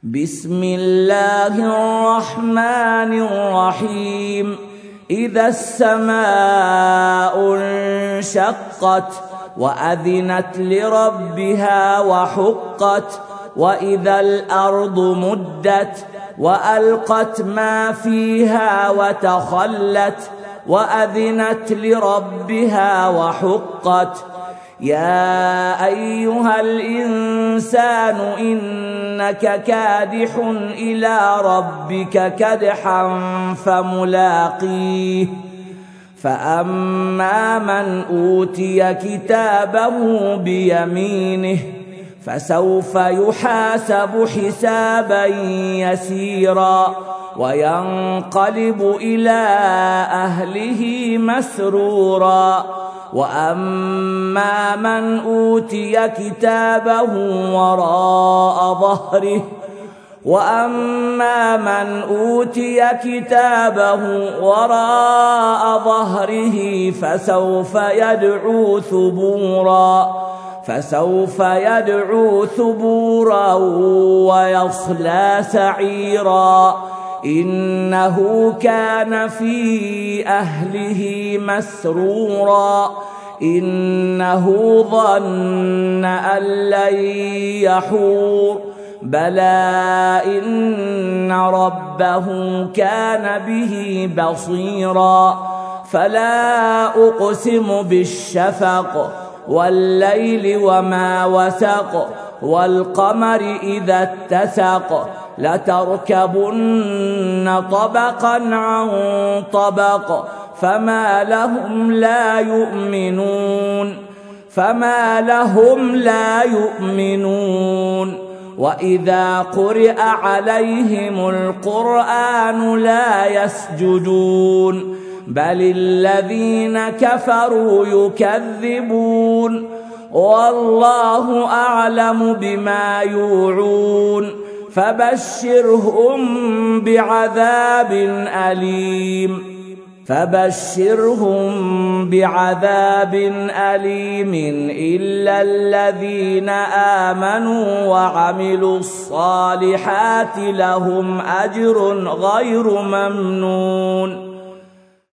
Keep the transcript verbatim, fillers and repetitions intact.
بسم الله الرحمن الرحيم. إذا السماء انشقت وأذنت لربها وحقت وإذا الأرض مدت وألقت ما فيها وتخلت وأذنت لربها وحقت. يا أيها الإنسان إنك كادح إلى ربك كدحا فملاقيه. فأما من أوتي كتابه بيمينه فسوف يحاسب حسابا يسيرا وينقلب إلى أهله مسرورا. وأما من أوتي كتابه وراء ظهره وأما من أوتي كتابه وراء ظهره فسوف يدعو ثبورا فسوف يدعو ثبورا ويصلى سعيرا. إنه كان في أهله مسرورا. إنه ظن أن لن يحور بلى إن ربه كان به بصيرا. فلا أقسم بالشفق والليل وما وسق والقمر إذا اتسق لتركبن طبقا عن طبق فما لهم لا يؤمنون فما لهم لا يؤمنون وإذا قرئ عليهم القرآن لا يسجدون بل الذين كفروا يكذبون والله أعلم بما يوعون. فبشرهم بعذاب أليم فبشرهم بعذاب أليم إلا الذين آمنوا وعملوا الصالحات لهم أجر غير ممنون.